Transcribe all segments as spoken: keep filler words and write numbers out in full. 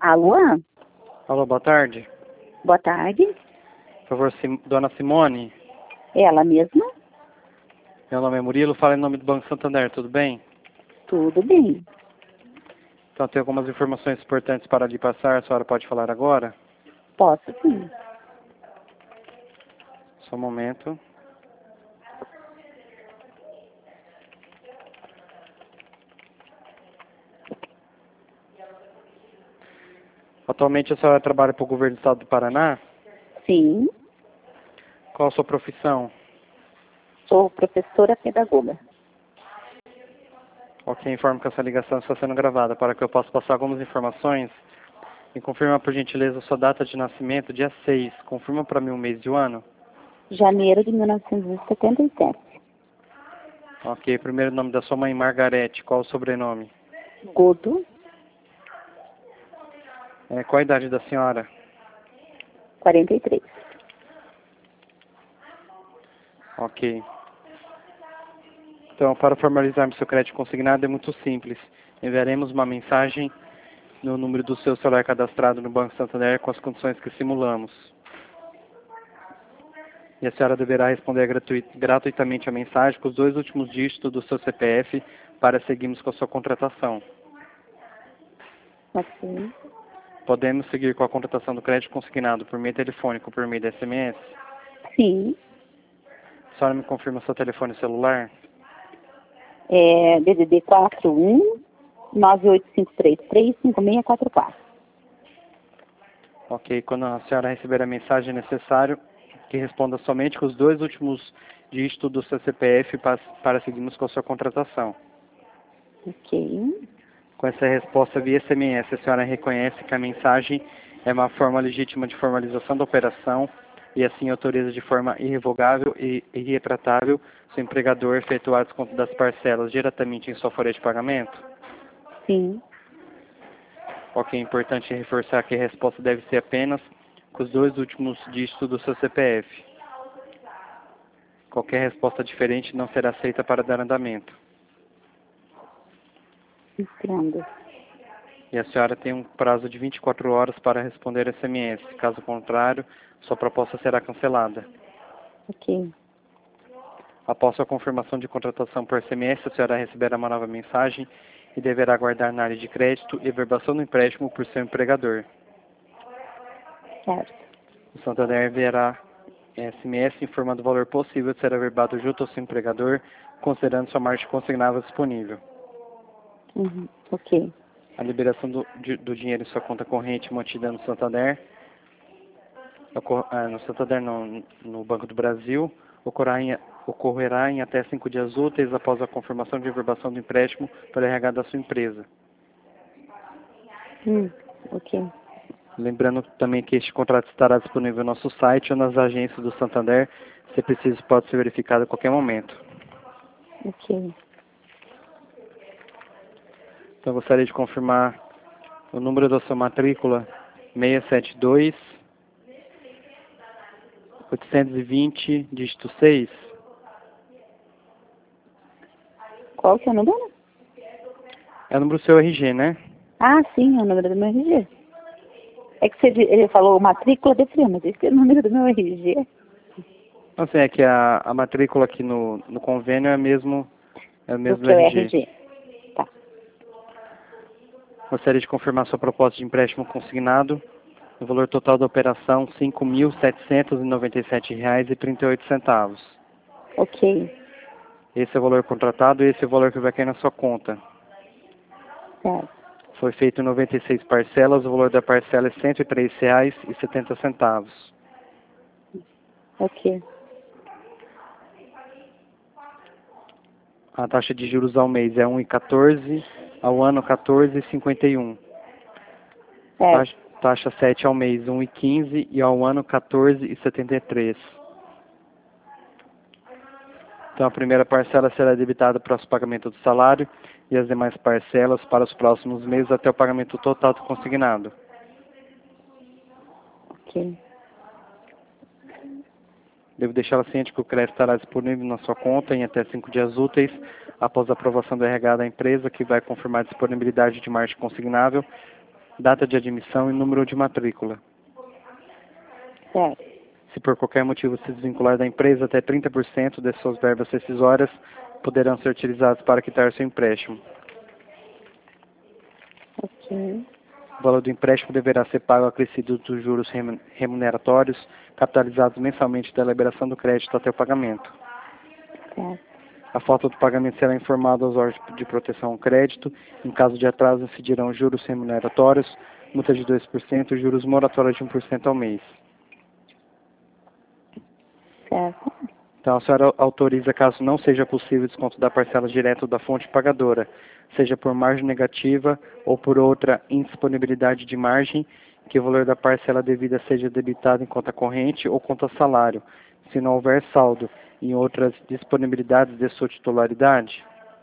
Alô? Alô, boa tarde. Boa tarde. Por favor, Sim, dona Simone. Ela mesma? Meu nome é Murilo, falo em nome do Banco Santander, tudo bem? Tudo bem. Então, tem algumas informações importantes para lhe passar, a senhora pode falar agora? Posso sim. Só um momento. Atualmente a senhora trabalha para o governo do estado do Paraná? Sim. Qual a sua profissão? Sou professora pedagoga. Ok, informo que essa ligação está sendo gravada. Para que eu possa passar algumas informações, me confirma por gentileza a sua data de nascimento, dia seis. Confirma para mim o mês e o ano? Janeiro de mil novecentos e setenta e sete. Ok, primeiro nome da sua mãe, Margarete. Qual o sobrenome? Godo. É, qual a idade da senhora? quarenta e três. Ok. Então, para formalizarmos seu crédito consignado é muito simples. Enviaremos uma mensagem no número do seu celular cadastrado no Banco Santander com as condições que simulamos. E a senhora deverá responder gratuit gratuitamente a mensagem com os dois últimos dígitos do seu C P F para seguirmos com a sua contratação. Ok. Podemos seguir com a contratação do crédito consignado por meio telefônico ou por meio de S M S? Sim. A senhora me confirma seu telefone celular? É D D D quatro um nove oito cinco três três cinco seis quatro quatro. Ok, quando a senhora receber a mensagem, é necessário que responda somente com os dois últimos dígitos do seu C P F para, para seguirmos com a sua contratação. Ok. Com essa resposta via S M S, a senhora reconhece que a mensagem é uma forma legítima de formalização da operação e assim autoriza de forma irrevogável e irretratável seu empregador a efetuar o desconto das parcelas diretamente em sua folha de pagamento? Sim. Ok, é importante reforçar que a resposta deve ser apenas com os dois últimos dígitos do seu C P F. Qualquer resposta diferente não será aceita para dar andamento. Entendo. E a senhora tem um prazo de vinte e quatro horas para responder S M S. Caso contrário, sua proposta será cancelada. Ok. Após sua confirmação de contratação por S M S, a senhora receberá uma nova mensagem e deverá aguardar na área de crédito e verbação do empréstimo por seu empregador. Certo. O Santander enviará S M S informando o valor possível de ser averbado junto ao seu empregador, considerando sua margem consignável disponível. Uhum. Ok. A liberação do, de, do dinheiro em sua conta corrente mantida no Santander, no Santander não, no Banco do Brasil, ocorrerá em, ocorrerá em até cinco dias úteis após a confirmação de verbação do empréstimo pelo R H da sua empresa. Hum. Ok. Lembrando também que este contrato estará disponível no nosso site ou nas agências do Santander. Se preciso, pode ser verificado a qualquer momento. Ok. Então, eu gostaria de confirmar o número da sua matrícula, seis sete dois, oito dois zero, dígito seis. Qual que é o número? É o número do seu R G, né? Ah, sim, é o número do meu R G. É que você di- ele falou matrícula de firma, mas esse é o número do meu R G. Não sei, é que a, a matrícula aqui no, no convênio é mesmo, é o Do mesmo do que é o R G. R G. Tá. Gostaria de confirmar sua proposta de empréstimo consignado. O valor total da operação, cinco mil setecentos e noventa e sete reais e trinta e oito centavos. Ok. Esse é o valor contratado e esse é o valor que vai cair na sua conta. Certo. Foi feito em noventa e seis parcelas, o valor da parcela é cento e três reais e setenta centavos. Ok. A taxa de juros ao mês é um vírgula quatorze, ao ano quatorze vírgula cinquenta e um. Certo. Taxa, taxa sete ao mês um vírgula quinze e ao ano quatorze vírgula setenta e três. Então a primeira parcela será debitada para o pagamento do salário e as demais parcelas para os próximos meses até o pagamento total do consignado. Ok. Devo deixá-la ciente que o crédito estará disponível na sua conta em até cinco dias úteis após a aprovação do R H da empresa, que vai confirmar a disponibilidade de margem consignável data de admissão e número de matrícula. Certo. Se por qualquer motivo se desvincular da empresa, até trinta por cento de suas verbas rescisórias poderão ser utilizadas para quitar seu empréstimo. Ok. O valor do empréstimo deverá ser pago acrescido dos juros remuneratórios, capitalizados mensalmente da liberação do crédito até o pagamento. Certo. A falta do pagamento será informada aos órgãos de proteção ao crédito. Em caso de atraso, incidirão juros remuneratórios, multa de dois por cento e juros moratórios de um por cento ao mês. Certo. Então, a senhora autoriza, caso não seja possível, desconto da parcela direto da fonte pagadora, seja por margem negativa ou por outra indisponibilidade de margem, que o valor da parcela devida seja debitado em conta corrente ou conta salário, se não houver saldo em outras disponibilidades de sua titularidade.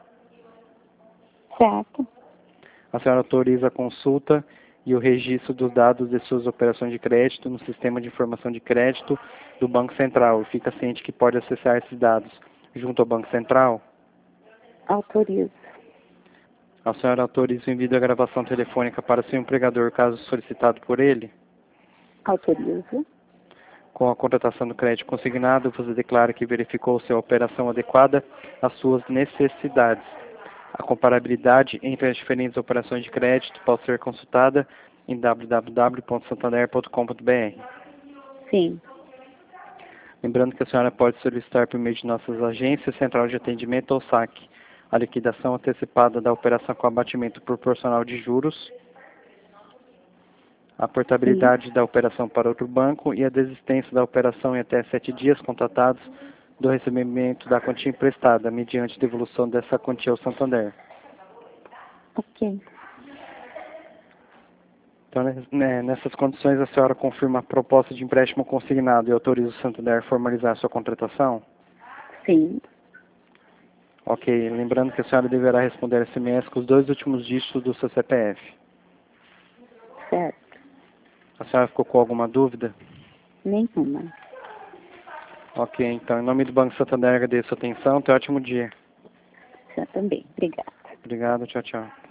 Certo. A senhora autoriza a consulta e o registro dos dados de suas operações de crédito no sistema de informação de crédito do Banco Central e fica ciente que pode acessar esses dados junto ao Banco Central? Autorizo. A senhora autoriza o envio da gravação telefônica para seu empregador caso solicitado por ele? Autorizo. Com a contratação do crédito consignado, você declara que verificou sua operação adequada às suas necessidades. A comparabilidade entre as diferentes operações de crédito pode ser consultada em w w w ponto santander ponto com ponto b r. Sim. Lembrando que a senhora pode solicitar por meio de nossas agências, central de atendimento ou saque, a liquidação antecipada da operação com abatimento proporcional de juros, a portabilidade Sim. da operação para outro banco e a desistência da operação em até sete dias contratados do recebimento da quantia emprestada, mediante devolução dessa quantia ao Santander. Ok. Então, né, nessas condições, a senhora confirma a proposta de empréstimo consignado e autoriza o Santander a formalizar a sua contratação? Sim. Ok. Lembrando que a senhora deverá responder S M S com os dois últimos dígitos do seu C P F. Certo. A senhora ficou com alguma dúvida? Nenhuma. Ok. Então, em nome do Banco Santander, agradeço a atenção. Tenha um ótimo dia. Você também. Obrigada. Obrigado. Tchau, tchau.